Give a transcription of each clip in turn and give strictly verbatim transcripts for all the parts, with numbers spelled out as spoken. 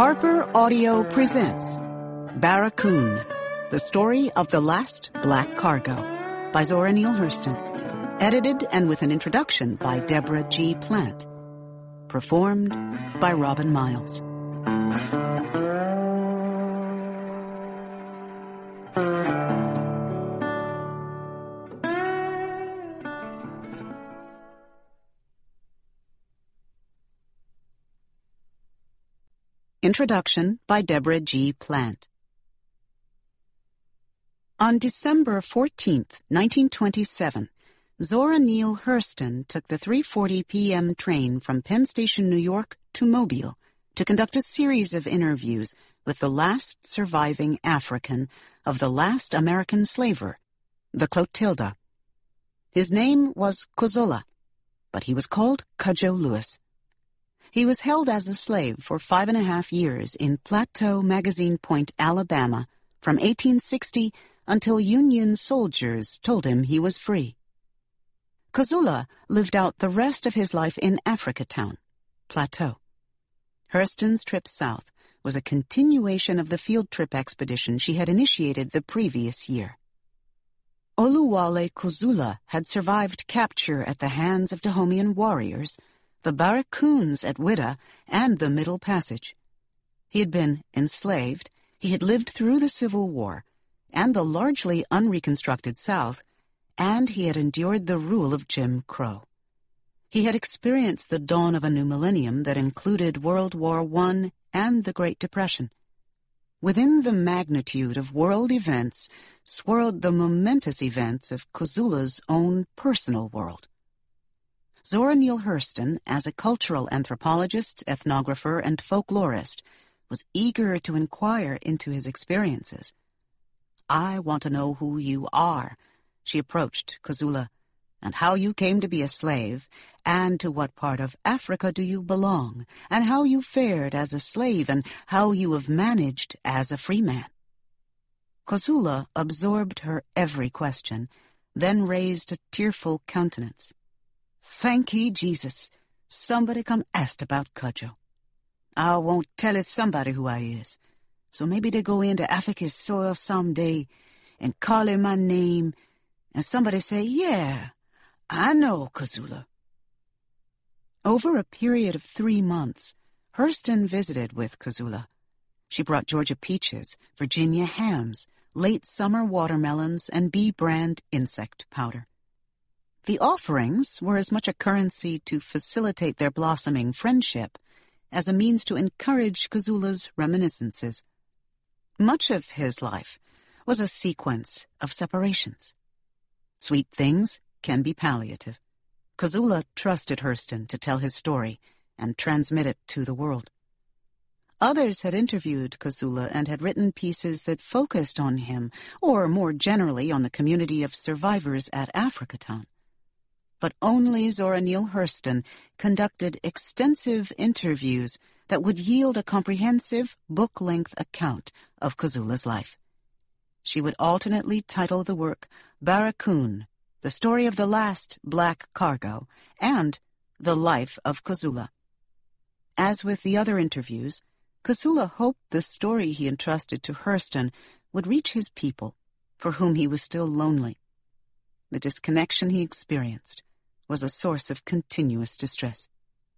Harper Audio presents Barracoon, the story of the last black cargo by Zora Neale Hurston. Edited and with an introduction by Deborah G. Plant. Performed by Robin Miles. Introduction by Deborah G. Plant. On December fourteenth, nineteen twenty-seven, Zora Neale Hurston took the three forty p.m. train from Penn Station, New York to Mobile to conduct a series of interviews with the last surviving African of the last American slaver, the Clotilda. His name was Kozola, but he was called Cudjoe Lewis. He was held as a slave for five and a half years in Plateau Magazine Point, Alabama, from eighteen sixty until Union soldiers told him he was free. Kozola lived out the rest of his life in Africatown, Plateau. Hurston's trip south was a continuation of the field trip expedition she had initiated the previous year. Oluwale Kozola had survived capture at the hands of Dahomean warriors, the Barracoons at Whydah, and the Middle Passage. He had been enslaved, he had lived through the Civil War and the largely unreconstructed South, and he had endured the rule of Jim Crow. He had experienced the dawn of a new millennium that included World War One and the Great Depression. Within the magnitude of world events swirled the momentous events of Kozola's own personal world. Zora Neale Hurston, as a cultural anthropologist, ethnographer, and folklorist, was eager to inquire into his experiences. "I want to know who you are," she approached Kozola, "and how you came to be a slave, and to what part of Africa do you belong, and how you fared as a slave, and how you have managed as a free man." Kozola absorbed her every question, then raised a tearful countenance. "Thank ye, Jesus. Somebody come asked about Cudjoe. I won't tell it somebody who I is. So maybe they go into Africa's soil someday and call him my name, and somebody say, 'Yeah, I know Kozola.'" Over a period of three months, Hurston visited with Kozola. She brought Georgia peaches, Virginia hams, late summer watermelons, and bee-brand insect powder. The offerings were as much a currency to facilitate their blossoming friendship as a means to encourage Kozola's reminiscences. Much of his life was a sequence of separations. Sweet things can be palliative. Kozola trusted Hurston to tell his story and transmit it to the world. Others had interviewed Kozola and had written pieces that focused on him, or more generally on the community of survivors at Africatown. But only Zora Neale Hurston conducted extensive interviews that would yield a comprehensive, book-length account of Kozola's life. She would alternately title the work Barracoon, the story of the last black cargo, and The Life of Kozola. As with the other interviews, Kozola hoped the story he entrusted to Hurston would reach his people, for whom he was still lonely. The disconnection he experienced was a source of continuous distress.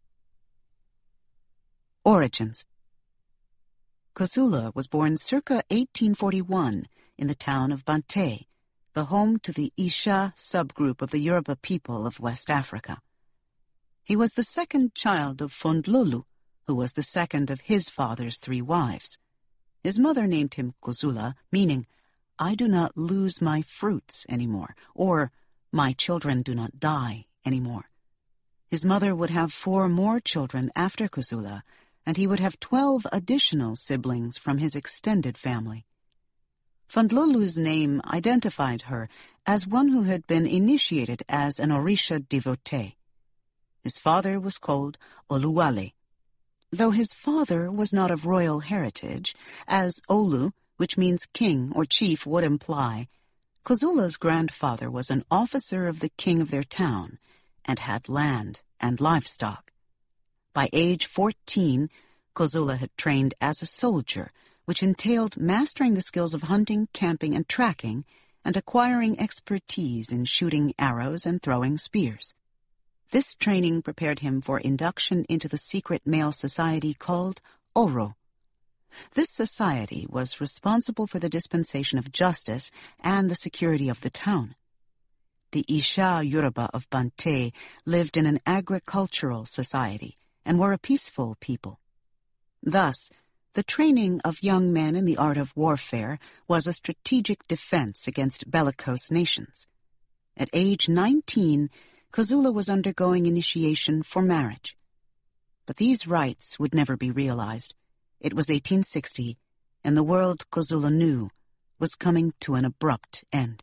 Origins. Kozola was born circa eighteen forty-one in the town of Bantay, the home to the Isha subgroup of the Yoruba people of West Africa. He was the second child of Fondlolu, who was the second of his father's three wives. His mother named him Kozola, meaning, "I do not lose my fruits anymore," or "My children do not die anymore." His mother would have four more children after Kozola, and he would have twelve additional siblings from his extended family. Fondlolu's name identified her as one who had been initiated as an Orisha devotee. His father was called Oluwale. Though his father was not of royal heritage, as Olu, which means king or chief, would imply, Kozola's grandfather was an officer of the king of their town and had land and livestock. By age fourteen, Kozula had trained as a soldier, which entailed mastering the skills of hunting, camping, and tracking, and acquiring expertise in shooting arrows and throwing spears. This training prepared him for induction into the secret male society called Oro. This society was responsible for the dispensation of justice and the security of the town. The Isha Yoruba of Bante lived in an agricultural society and were a peaceful people. Thus, the training of young men in the art of warfare was a strategic defense against bellicose nations. At age nineteen, Kozula was undergoing initiation for marriage. But these rites would never be realized. It was eighteen sixty, and the world Kozula knew was coming to an abrupt end.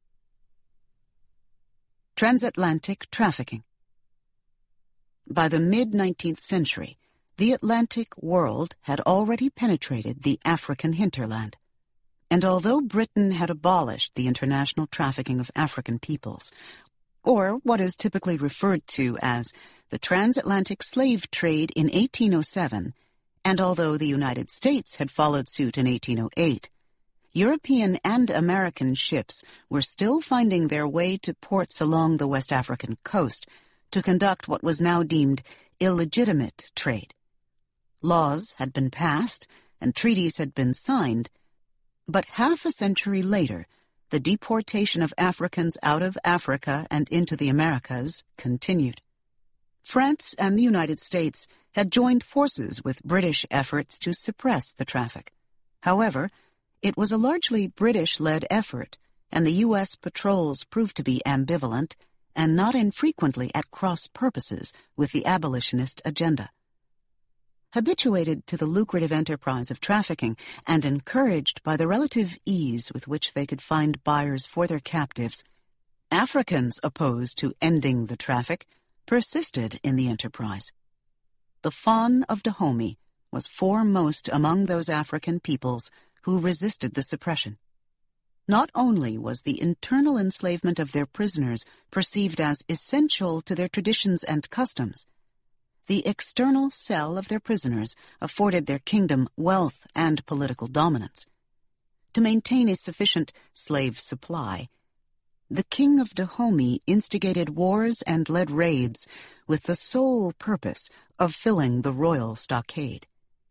Transatlantic trafficking. By the mid-nineteenth century, the Atlantic world had already penetrated the African hinterland. And although Britain had abolished the international trafficking of African peoples, or what is typically referred to as the transatlantic slave trade in eighteen oh seven, and although the United States had followed suit in eighteen oh eight, European and American ships were still finding their way to ports along the West African coast to conduct what was now deemed illegitimate trade. Laws had been passed and treaties had been signed, but half a century later, the deportation of Africans out of Africa and into the Americas continued. France and the United States had joined forces with British efforts to suppress the traffic. However, it was a largely British-led effort, and the U S patrols proved to be ambivalent and not infrequently at cross purposes with the abolitionist agenda. Habituated to the lucrative enterprise of trafficking and encouraged by the relative ease with which they could find buyers for their captives, Africans opposed to ending the traffic persisted in the enterprise. The Fawn of Dahomey was foremost among those African peoples who resisted the suppression. Not only was the internal enslavement of their prisoners perceived as essential to their traditions and customs, the external cell of their prisoners afforded their kingdom wealth and political dominance. To maintain a sufficient slave supply, the king of Dahomey instigated wars and led raids with the sole purpose of filling the royal stockade.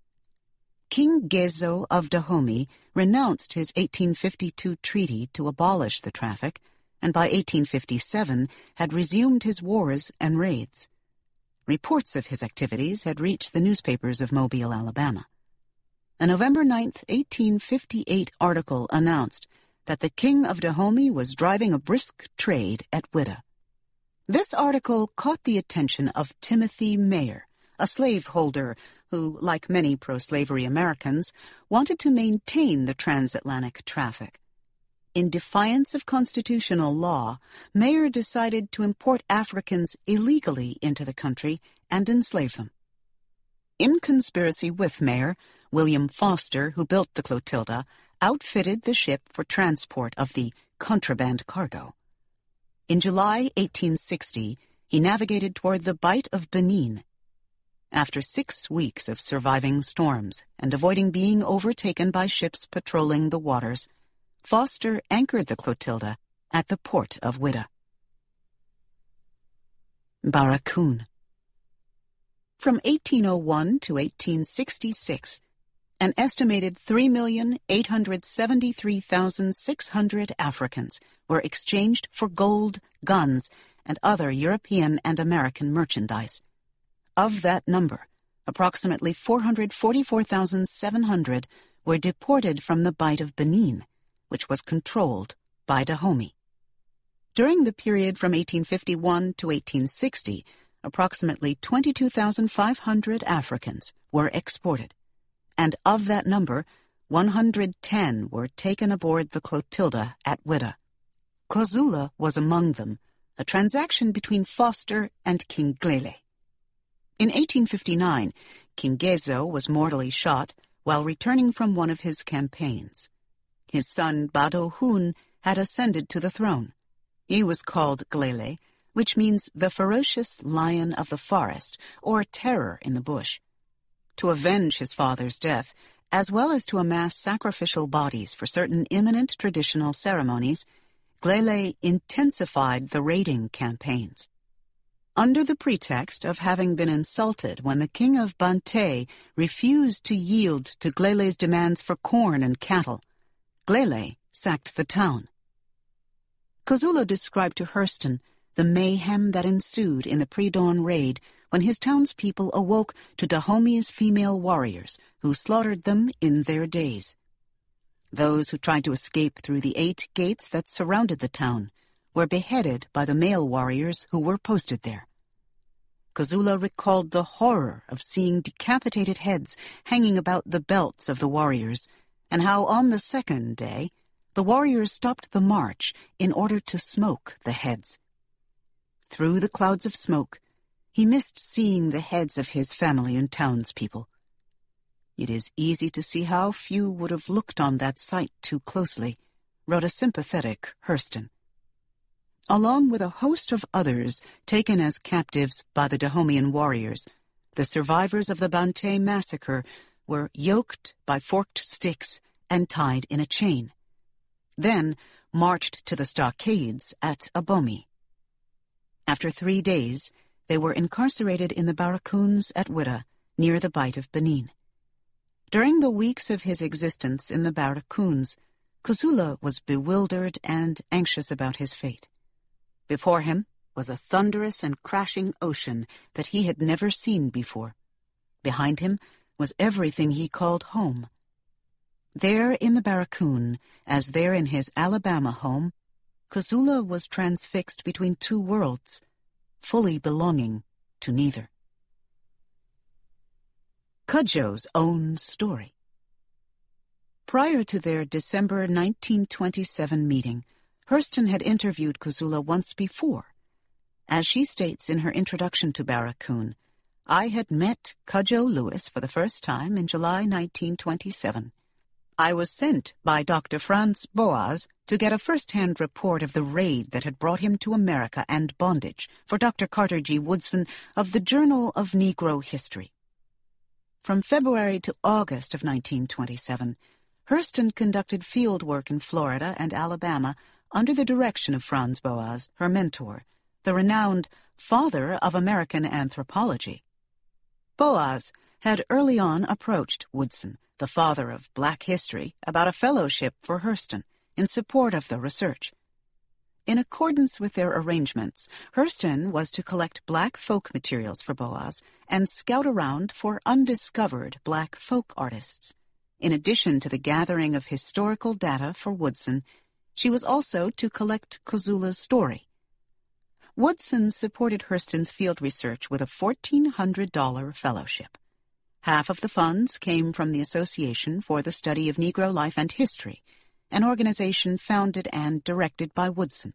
King Gezo of Dahomey renounced his eighteen fifty-two treaty to abolish the traffic, and by eighteen fifty-seven had resumed his wars and raids. Reports of his activities had reached the newspapers of Mobile, Alabama. A November ninth, eighteen fifty-eight article announced that the king of Dahomey was driving a brisk trade at Whydah. This article caught the attention of Timothy Mayer, a slaveholder who, like many pro-slavery Americans, wanted to maintain the transatlantic traffic. In defiance of constitutional law, Mayer decided to import Africans illegally into the country and enslave them. In conspiracy with Mayer, William Foster, who built the Clotilda, outfitted the ship for transport of the contraband cargo. In July eighteen sixty, he navigated toward the Bight of Benin. After six weeks of surviving storms and avoiding being overtaken by ships patrolling the waters, Foster anchored the Clotilda at the port of Whydah. Barracoon. From eighteen oh one to eighteen sixty-six, an estimated three million eight hundred seventy-three thousand six hundred Africans were exchanged for gold, guns, and other European and American merchandise. Of that number, approximately four hundred forty-four thousand seven hundred were deported from the Bight of Benin, which was controlled by Dahomey. During the period from eighteen fifty-one to eighteen sixty, approximately twenty-two thousand five hundred Africans were exported, and of that number, one hundred ten were taken aboard the Clotilda at Whydah. Kozula was among them, a transaction between Foster and King Glele. In eighteen fifty-nine, King Gezo was mortally shot while returning from one of his campaigns. His son Badohun had ascended to the throne. He was called Glele, which means the ferocious lion of the forest, or terror in the bush. to avenge his father's death, as well as to amass sacrificial bodies for certain imminent traditional ceremonies, Glele intensified the raiding campaigns. Under the pretext of having been insulted when the king of Bantay refused to yield to Glele's demands for corn and cattle, Glele sacked the town. Kozula described to Hurston the mayhem that ensued in the pre-dawn raid when his townspeople awoke to Dahome's female warriors, who slaughtered them in their days. Those who tried to escape through the eight gates that surrounded the town were beheaded by the male warriors who were posted there. Kozula recalled the horror of seeing decapitated heads hanging about the belts of the warriors, and how on the second day the warriors stopped the march in order to smoke the heads. Through the clouds of smoke, he missed seeing the heads of his family and townspeople. It is easy to see how few would have looked on that sight too closely, wrote a sympathetic Hurston. Along with a host of others taken as captives by the Dahomean warriors, the survivors of the Bantay massacre were yoked by forked sticks and tied in a chain, then marched to the stockades at Abomi. After three days, they were incarcerated in the barracoons at Ouidah, near the Bight of Benin. During the weeks of his existence in the barracoons, Kozula was bewildered and anxious about his fate. Before him was a thunderous and crashing ocean that he had never seen before. Behind him was everything he called home. There in the barracoon, as there in his Alabama home, Kozula was transfixed between two worlds, fully belonging to neither. Cudjoe's own story. Prior to their December nineteen twenty-seven meeting, Hurston had interviewed Kozula once before. As she states in her introduction to Barracoon, I had met Cudjoe Lewis for the first time in July nineteen twenty-seven. I was sent by Doctor Franz Boas to get a first-hand report of the raid that had brought him to America and bondage for Doctor Carter G. Woodson of the Journal of Negro History. From February to August of nineteen twenty-seven, Hurston conducted field work in Florida and Alabama under the direction of Franz Boas, her mentor, the renowned father of American anthropology. Boas had early on approached Woodson, the father of black history, about a fellowship for Hurston in support of the research. In accordance with their arrangements, Hurston was to collect black folk materials for Boas and scout around for undiscovered black folk artists. In addition to the gathering of historical data for Woodson, she was also to collect Kozula's story. Woodson supported Hurston's field research with a fourteen hundred dollars fellowship. Half of the funds came from the Association for the Study of Negro Life and History, an organization founded and directed by Woodson.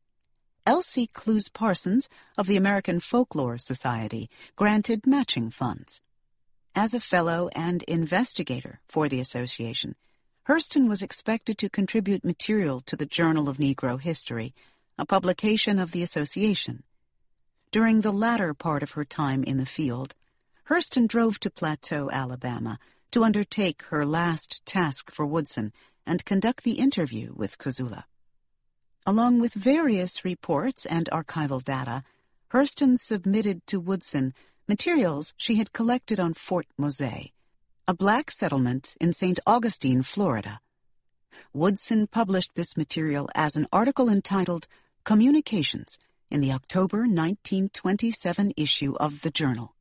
Elsie Clues Parsons of the American Folklore Society granted matching funds. As a fellow and investigator for the association, Hurston was expected to contribute material to the Journal of Negro History, a publication of the association. During the latter part of her time in the field, Hurston drove to Plateau, Alabama, to undertake her last task for Woodson and conduct the interview with Kozula. Along with various reports and archival data, Hurston submitted to Woodson materials she had collected on Fort Mose, a black settlement in Saint Augustine, Florida. Woodson published this material as an article entitled Communications in the October nineteen twenty-seven issue of the Journal.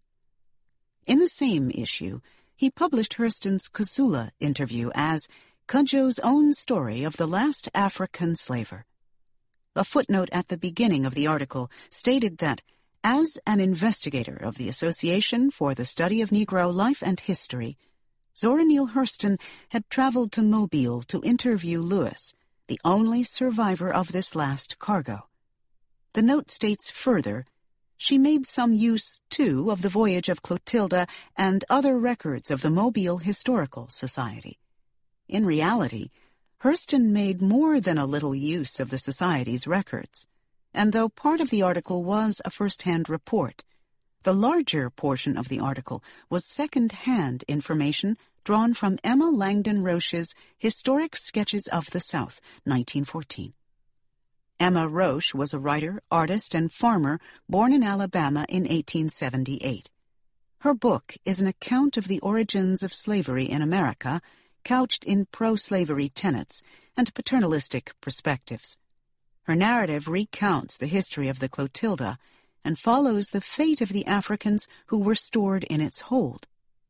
In the same issue, he published Hurston's Kozula interview as Cudjoe's own story of the last African slaver. A footnote at the beginning of the article stated that, as an investigator of the Association for the Study of Negro Life and History, Zora Neale Hurston had traveled to Mobile to interview Lewis, the only survivor of this last cargo. The note states further, she made some use, too, of the voyage of Clotilda and other records of the Mobile Historical Society. In reality, Hurston made more than a little use of the Society's records, and though part of the article was a first-hand report, The larger portion of the article was second-hand information drawn from Emma Langdon Roche's Historic Sketches of the South, nineteen fourteen. Emma Roche was a writer, artist, and farmer born in Alabama in eighteen seventy-eight. Her book is an account of the origins of slavery in America, couched in pro-slavery tenets and paternalistic perspectives. Her narrative recounts the history of the Clotilda and follows the fate of the Africans who were stored in its hold.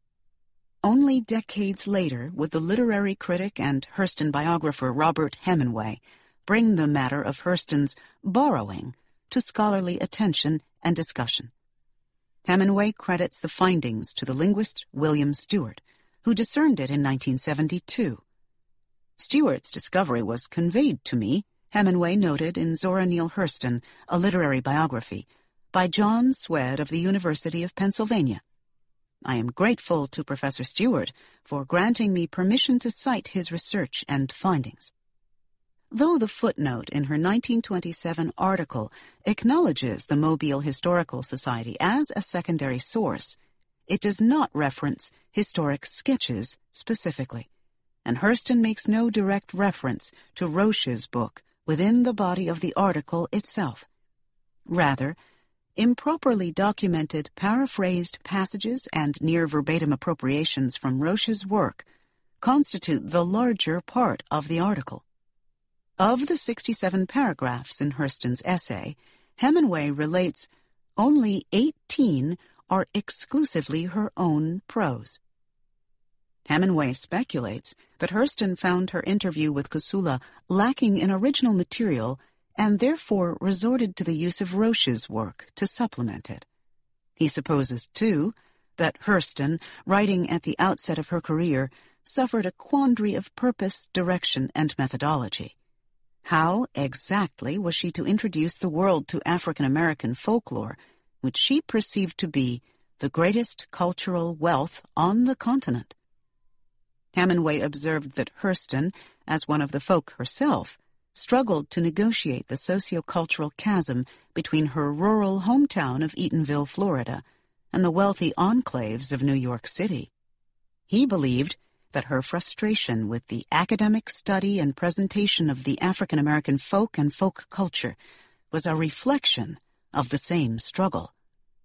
Only decades later would the literary critic and Hurston biographer Robert Hemingway bring the matter of Hurston's borrowing to scholarly attention and discussion. Hemingway credits the findings to the linguist William Stewart, who discerned it in nineteen seventy-two. Stewart's discovery was conveyed to me, Hemingway noted in Zora Neale Hurston, A Literary Biography, by John Swed of the University of Pennsylvania. I am grateful to Professor Stewart for granting me permission to cite his research and findings. Though the footnote in her nineteen twenty-seven article acknowledges the Mobile Historical Society as a secondary source, it does not reference historic sketches specifically, and Hurston makes no direct reference to Roche's book within the body of the article itself. Rather, improperly documented paraphrased passages and near-verbatim appropriations from Roche's work constitute the larger part of the article. Of the sixty-seven paragraphs in Hurston's essay, Hemingway relates only eighteen are exclusively her own prose. Hemingway speculates that Hurston found her interview with Kosula lacking in original material and therefore resorted to the use of Roche's work to supplement it. He supposes, too, that Hurston, writing at the outset of her career, suffered a quandary of purpose, direction, and methodology. How exactly was she to introduce the world to African-American folklore, which she perceived to be the greatest cultural wealth on the continent? Hemingway observed that Hurston, as one of the folk herself, struggled to negotiate the socio-cultural chasm between her rural hometown of Eatonville, Florida, and the wealthy enclaves of New York City. He believed that her frustration with the academic study and presentation of the African-American folk and folk culture was a reflection of the same struggle.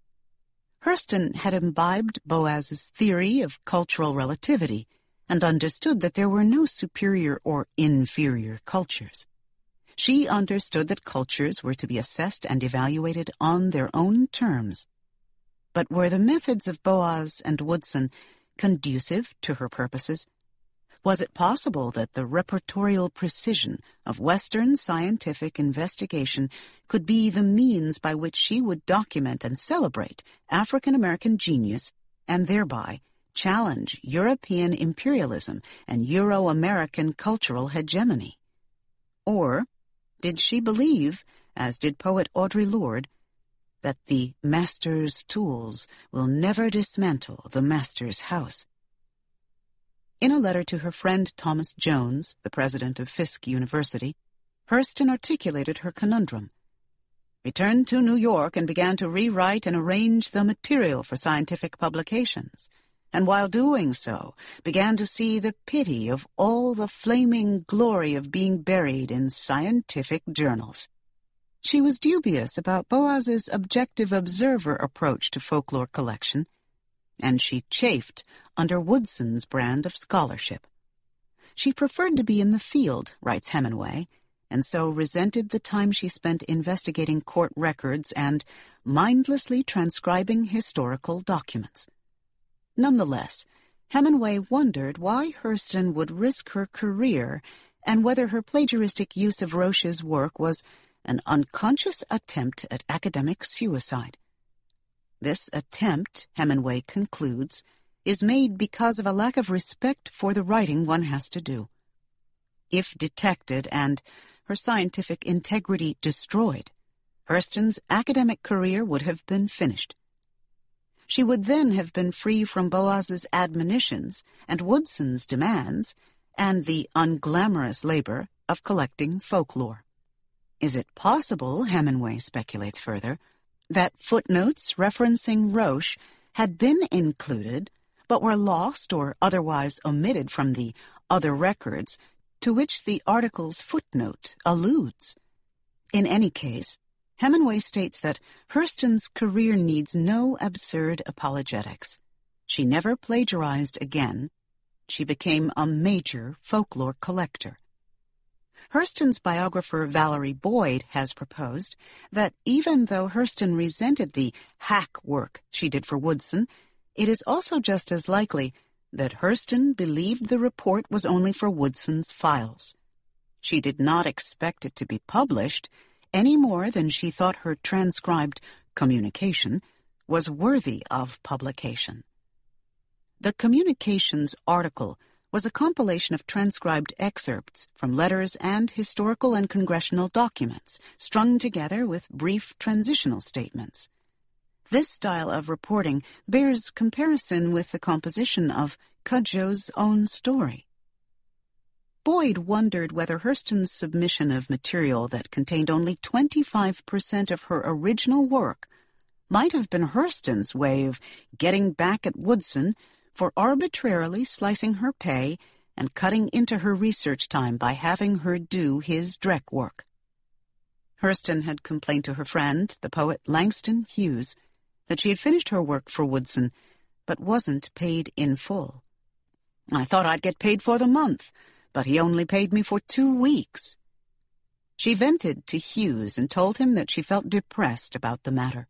Hurston had imbibed Boas's theory of cultural relativity and understood that there were no superior or inferior cultures. She understood that cultures were to be assessed and evaluated on their own terms. But were the methods of Boas and Woodson conducive to her purposes? Was it possible that the repertorial precision of Western scientific investigation could be the means by which she would document and celebrate African-American genius and thereby challenge European imperialism and Euro-American cultural hegemony? Or did she believe, as did poet Audre Lorde, that the master's tools will never dismantle the master's house? In a letter to her friend Thomas Jones, the president of Fisk University, Hurston articulated her conundrum. Returned to New York and began to rewrite and arrange the material for scientific publications, and while doing so, began to see the pity of all the flaming glory of being buried in scientific journals. She was dubious about Boas's objective observer approach to folklore collection, and she chafed under Woodson's brand of scholarship. She preferred to be in the field, writes Hemingway, and so resented the time she spent investigating court records and mindlessly transcribing historical documents. Nonetheless, Hemingway wondered why Hurston would risk her career and whether her plagiaristic use of Roche's work was an unconscious attempt at academic suicide. This attempt, Hemingway concludes, is made because of a lack of respect for the writing one has to do. If detected and her scientific integrity destroyed, Hurston's academic career would have been finished. She would then have been free from Boas's admonitions and Woodson's demands and the unglamorous labor of collecting folklore. Is it possible, Hemingway speculates further, that footnotes referencing Roche had been included, but were lost or otherwise omitted from the other records to which the article's footnote alludes. In any case, Hemingway states that Hurston's career needs no absurd apologetics. She never plagiarized again. She became a major folklore collector. Hurston's biographer Valerie Boyd has proposed that even though Hurston resented the hack work she did for Woodson, it is also just as likely that Hurston believed the report was only for Woodson's files. She did not expect it to be published any more than she thought her transcribed communication was worthy of publication. The Communications article was a compilation of transcribed excerpts from letters and historical and congressional documents, strung together with brief transitional statements. This style of reporting bears comparison with the composition of Cudjoe's own story. Boyd wondered whether Hurston's submission of material that contained only twenty-five percent of her original work might have been Hurston's way of getting back at Woodson for arbitrarily slicing her pay and cutting into her research time by having her do his Drek work. Hurston had complained to her friend, the poet Langston Hughes, that she had finished her work for Woodson, but wasn't paid in full. "I thought I'd get paid for the month, but he only paid me for two weeks." She vented to Hughes and told him that she felt depressed about the matter.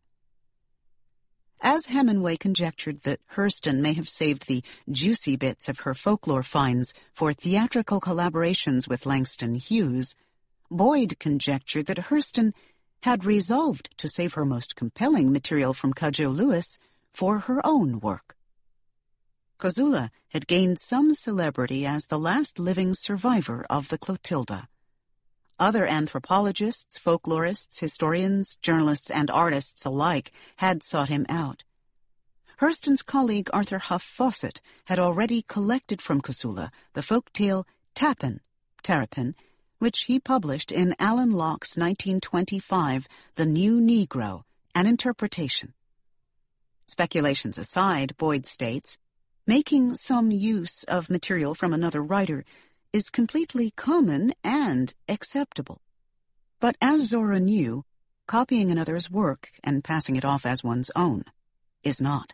As Hemingway conjectured that Hurston may have saved the juicy bits of her folklore finds for theatrical collaborations with Langston Hughes, Boyd conjectured that Hurston had resolved to save her most compelling material from Cudjoe Lewis for her own work. Kozula had gained some celebrity as the last living survivor of the Clotilda. Other anthropologists, folklorists, historians, journalists, and artists alike had sought him out. Hurston's colleague Arthur Huff Fawcett had already collected from Kozula the folk tale Tappan, Terrapin, which he published in Alan Locke's nineteen twenty-five The New Negro, an interpretation. Speculations aside, Boyd states, making some use of material from another writer is completely common and acceptable. But as Zora knew, copying another's work and passing it off as one's own is not.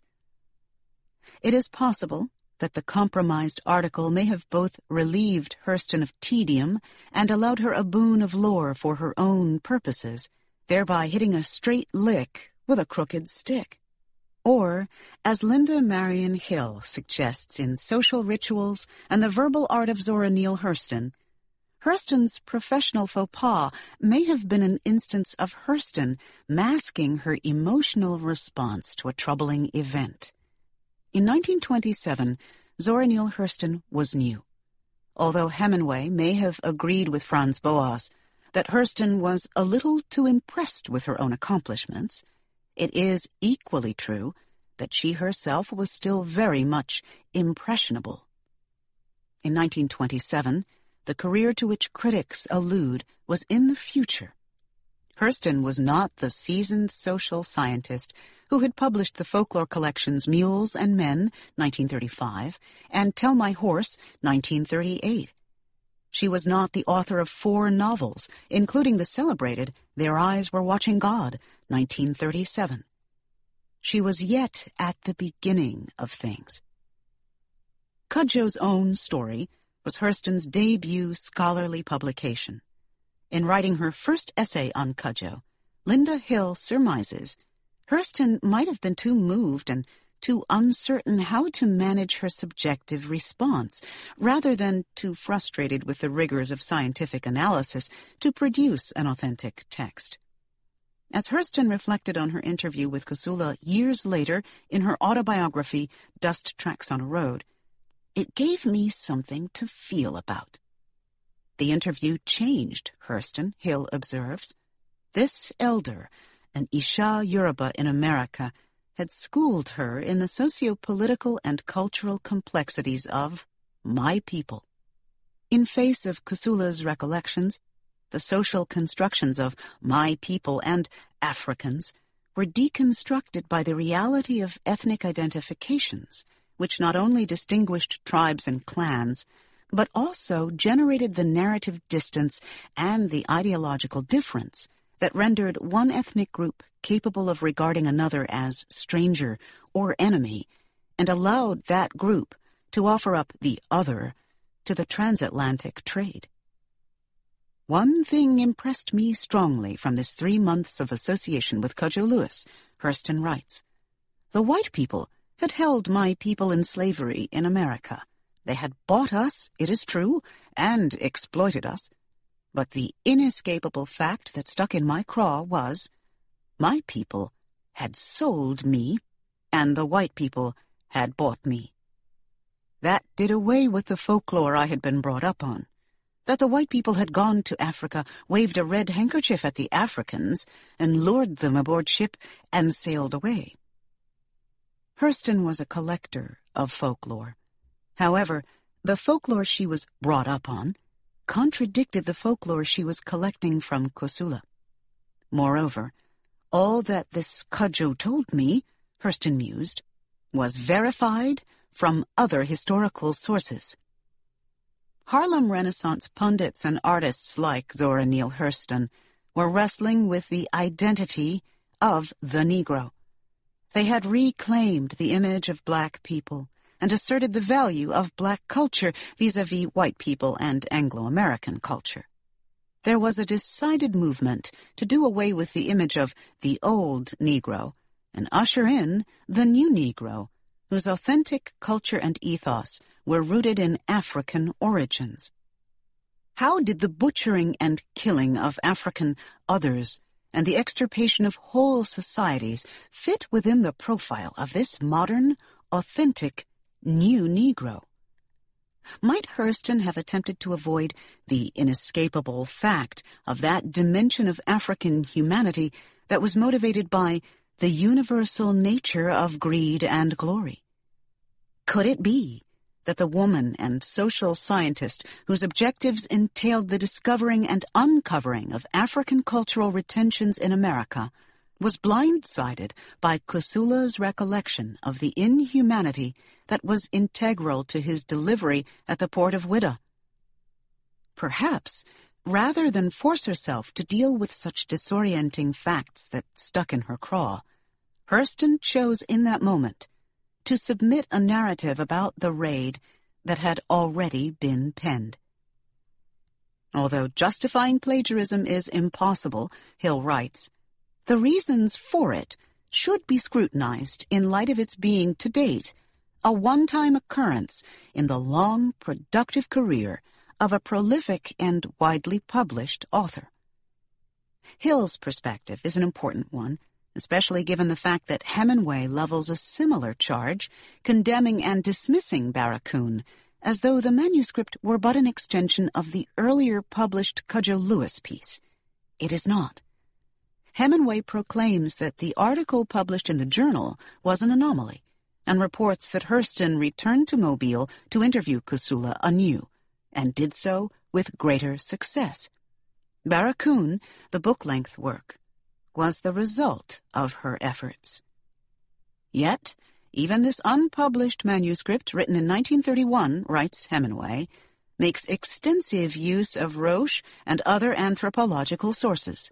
It is possible that the compromised article may have both relieved Hurston of tedium and allowed her a boon of lore for her own purposes, thereby hitting a straight lick with a crooked stick. Or, as Linda Marion Hill suggests in Social Rituals and the Verbal Art of Zora Neale Hurston, Hurston's professional faux pas may have been an instance of Hurston masking her emotional response to a troubling event. In nineteen twenty-seven, Zora Neale Hurston was new. Although Hemingway may have agreed with Franz Boas that Hurston was a little too impressed with her own accomplishments, it is equally true that she herself was still very much impressionable. In nineteen twenty-seven, the career to which critics allude was in the future. Hurston was not the seasoned social scientist who had published the folklore collections Mules and Men, nineteen thirty-five, and Tell My Horse, nineteen thirty-eight. She was not the author of four novels, including the celebrated Their Eyes Were Watching God, nineteen thirty-seven. She was yet at the beginning of things. Cudjoe's own story was Hurston's debut scholarly publication. In writing her first essay on Cudjoe, Linda Hill surmises Hurston might have been too moved and too uncertain how to manage her subjective response, rather than too frustrated with the rigors of scientific analysis to produce an authentic text. As Hurston reflected on her interview with Kozula years later in her autobiography, Dust Tracks on a Road, it gave me something to feel about. The interview changed Hurston, Hill observes. This elder, an Isha Yoruba in America, had schooled her in the socio-political and cultural complexities of my people. In face of Kozula's recollections, the social constructions of my people and Africans were deconstructed by the reality of ethnic identifications, which not only distinguished tribes and clans, but also generated the narrative distance and the ideological difference that rendered one ethnic group capable of regarding another as stranger or enemy, and allowed that group to offer up the other to the transatlantic trade. One thing impressed me strongly from this three months of association with Cudjoe Lewis, Hurston writes. The white people had held my people in slavery in America. They had bought us, it is true, and exploited us. But the inescapable fact that stuck in my craw was, my people had sold me, and the white people had bought me. That did away with the folklore I had been brought up on, that the white people had gone to Africa, waved a red handkerchief at the Africans, and lured them aboard ship and sailed away. Hurston was a collector of folklore. However, the folklore she was brought up on contradicted the folklore she was collecting from Kosula. Moreover, all that this Cudjoe told me, Hurston mused, was verified from other historical sources. Harlem Renaissance pundits and artists like Zora Neale Hurston were wrestling with the identity of the Negro. They had reclaimed the image of black people and asserted the value of black culture vis-a-vis white people and Anglo-American culture. There was a decided movement to do away with the image of the old Negro and usher in the new Negro, whose authentic culture and ethos were rooted in African origins. How did the butchering and killing of African others and the extirpation of whole societies fit within the profile of this modern, authentic, new Negro? Might Hurston have attempted to avoid the inescapable fact of that dimension of African humanity that was motivated by the universal nature of greed and glory? Could it be that the woman and social scientist whose objectives entailed the discovering and uncovering of African cultural retentions in America was blindsided by Kosula's recollection of the inhumanity that was integral to his delivery at the port of Whydah? Perhaps, rather than force herself to deal with such disorienting facts that stuck in her craw, Hurston chose in that moment to submit a narrative about the raid that had already been penned. Although justifying plagiarism is impossible, Hill writes, the reasons for it should be scrutinized in light of its being, to date, a one-time occurrence in the long, productive career of a prolific and widely published author. Hill's perspective is an important one, especially given the fact that Hemingway levels a similar charge, condemning and dismissing Barracoon, as though the manuscript were but an extension of the earlier published Cudjoe Lewis piece. It is not. Hemingway proclaims that the article published in the journal was an anomaly, and reports that Hurston returned to Mobile to interview Kosula anew, and did so with greater success. Barracoon, the book-length work, was the result of her efforts. Yet, even this unpublished manuscript, written in nineteen thirty-one, writes Hemingway, makes extensive use of Roche and other anthropological sources.